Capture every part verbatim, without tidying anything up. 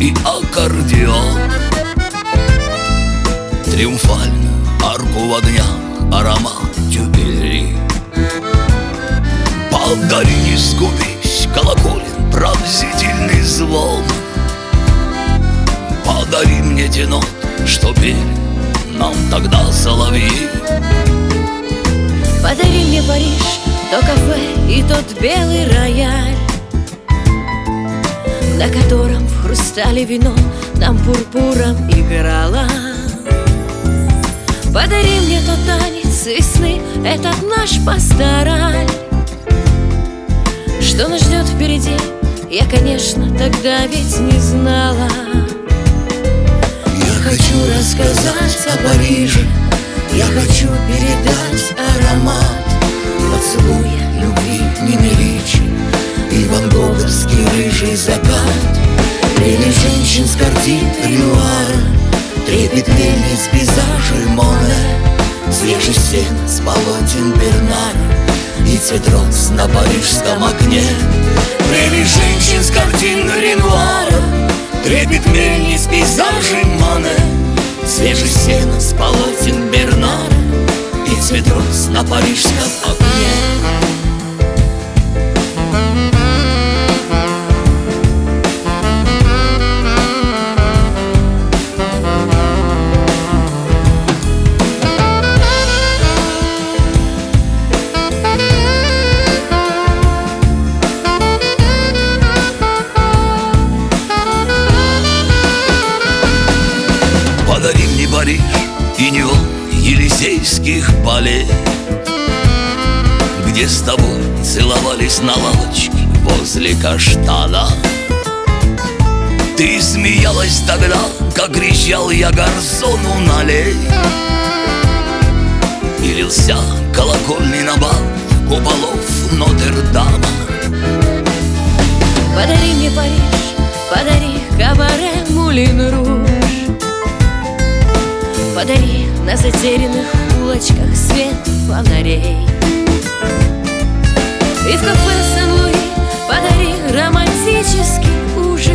и аккордеон. Триумфальную арку в огнях, аромат тюбели. Подари, не скупись, колоколен пронзительный звон. Подари мне те ноты, что пели нам тогда соловьи. Подари мне Париж, то кафе и тот белый рояль, на котором в хрустале вино нам пурпуром играло. Подари мне тот танец весны, этот наш пастораль. Что нас ждет впереди, я, конечно, тогда ведь не знала. Я хочу рассказать о Париже, я хочу передать аромат поцелуя любви Нины Ричи и ван гоговский рыжий закат. Или женщин с картин Ренуара, трепет мельниц, пейзажи Моне, свежий сен с полотен Бернара и цвет роз на парижском окне. Или женщин с картин Ренуара, трепет мельниц, пейзажи Моне, свежий сен с полотен Бернара и цвет роз на парижском окне. Подари мне Париж и неон Елисейских полей, где с тобой целовались на лавочке возле каштана. Ты смеялась тогда, как кричал я гарсону налей, и лился колокольный набат куполов Нотр-Дама. Подари мне Париж, подари кабаре Мулин Руж, подари на затерянных улочках свет фонарей. И в кафе Сен-Луи подари романтический ужин,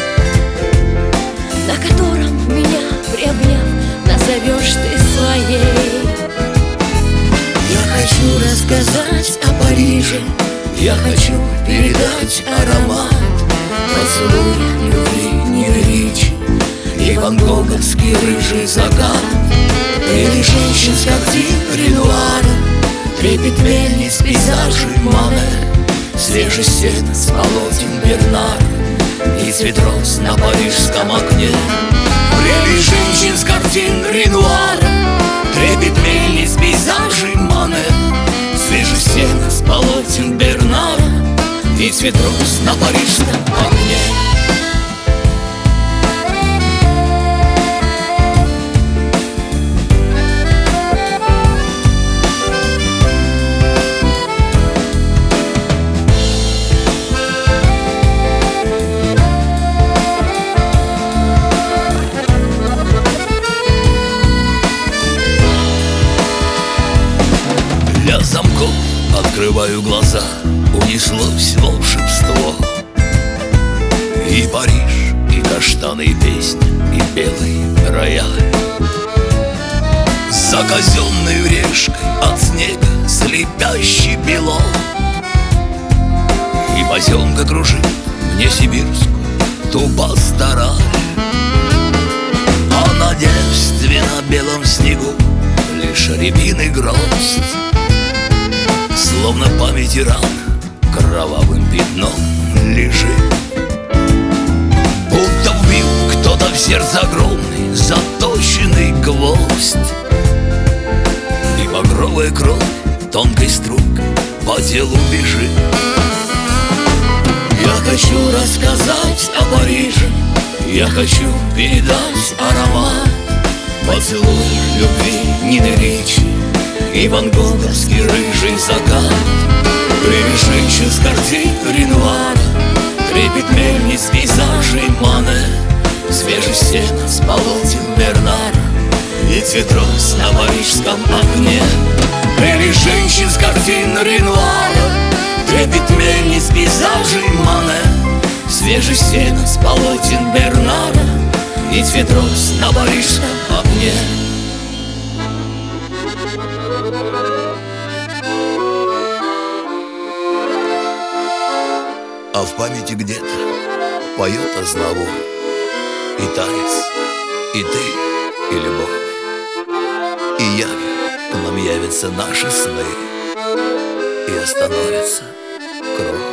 на котором меня, приобняв, назовешь ты своей. Я хочу рассказать о Париже, я хочу передать аромат поцелуя любви Нины Ричи и ван гоговский рыжий закат. Или женщин с картин Ренуара, трепет мельниц, пейзажи Моне, свежий сен с полотен Бернара и цвет роз на парижском окне. Или женщин с картин Ренуара, трепет мельниц, пейзажи Моне, свежий сен с полотен Бернара и цвет роз на парижском окне. Для замков открываю глаза, унеслось волшебство. И Париж, и каштаны, и песня, и белый рояль. За казенной решкой от снега слепящий бело, и поземка кружит мне сибирскую ту пастораль. А на девственно белом снегу лишь рябиный гроздь, словно памяти ран кровавым пятном лежит. Будто вбил кто-то в сердце огромный заточенный гвоздь, и багровая кровь тонкой струйкой по телу бежит. Я хочу рассказать о Париже, я хочу передать аромат поцелуя любви Нины Ричи и ван гоговский рыжий закат. Или женщин с картин Ренуара, трепет мельниц, пейзажей Моне, свежий сен с полотен Бернара и цвет роз на парижском окне. Или женщин с картин Ренуара, трепет мельниц, пейзажей Моне, свежий свежесть сена с полотен Бернара и цветрос на парижском окне. А в памяти где-то поет Азнавур: и танец, и ты, и любовь, и явь, к нам явятся наши сны, и остановится кровь.